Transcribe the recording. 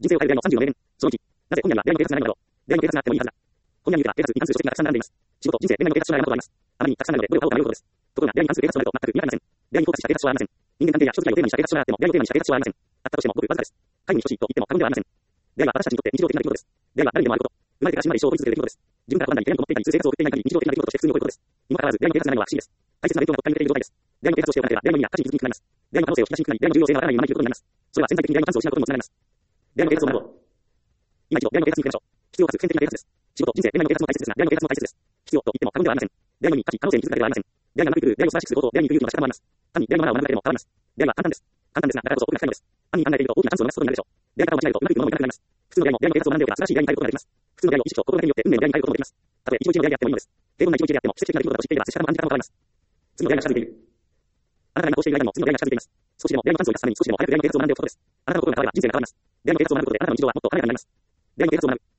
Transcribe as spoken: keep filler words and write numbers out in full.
人生を変える出会いのさんじゅうよん名言。そのいち、なぜ本屋には出会いの計画がないのだろう。出会いの計画があってもいいはずだ。本屋にいるから、計画に関する書籍がたくさん並んでいます。仕事、人生、恋愛の計画書が山ほどあります。あまりにたくさんなので、どれを買おうか迷うことです。ところが、出会いに関する計画書がないと全く見当たりません。出会いにフォーカスした計画書はありません。人間関係や人付き合いをテーマにした計画書があっても、出会いをテーマにした計画書はありません。あったとしても、ごくわずかです。皆無に等しいと言っても過言ではありません。出会いは私たちにとって日常的な出来事です。出会いは誰にでもあること。生まれてから死ぬまで一生を追い続ける出来事です。自分から不安なに手紙と持っていたり、通生活を送っていない限り日常的な出来事として普通に起こることです。にもかかわらず、出会いの計画がないのは不思議です。大切な勉強が突端に抜けている状態です。出会いの計画をしておかなければ、出会いの意味や価値に気づきにくくなります。出会いの可能性を引き出しにくくなり、出会いの重要性がわからないまま生きることになります。それは潜在的に出会いのチャンスを失うことにもつながります。出会いの計画を学ぼう。今一度、出会いの計画に触れましょう。必要かつ普遍的な計画です。仕事、人生、恋愛の計画も大切ですが、出会いの計画も大切です。必要と言っても過言ではありません。出会いの意味、価値、可能性に気づくだけではありません。出会いがうまくいく、出会いを素晴らしくすることを、出会いに行く勇気の出し方もあります。単に出会いのマナーを学ぶだけでも変わらないです。出会いは簡単です。簡単ですが、だからこそ奥が深いのです。単に考えていると大きなチャンスを逃すことになるでしょう。出会い方を間違えるとうまくいくものもいかなくなります。普通の出会いも出会いの計画を学んでおけば素晴らしい出会いに変えることができます。普通の出会いを意識と心がけによって運命の出会いに変えることもできます。たとえ一期一会の出会いであってもいいのです。平凡な一期一会であっても奇跡的な出来事だと知っていれば接し方も案じ方も変わります。次の出会いが近づいている。あなたが今こうしている間にも次の出会いが近づいています。少しでも出会いのチャンスを生かすために少しでも早く出会いの計画を学んでおくことです。あなたの心が変われば人生が変わります。出会いの計画を学ぶことであなたの日常はもっと華やかになります。出会いの計画を学ぶ。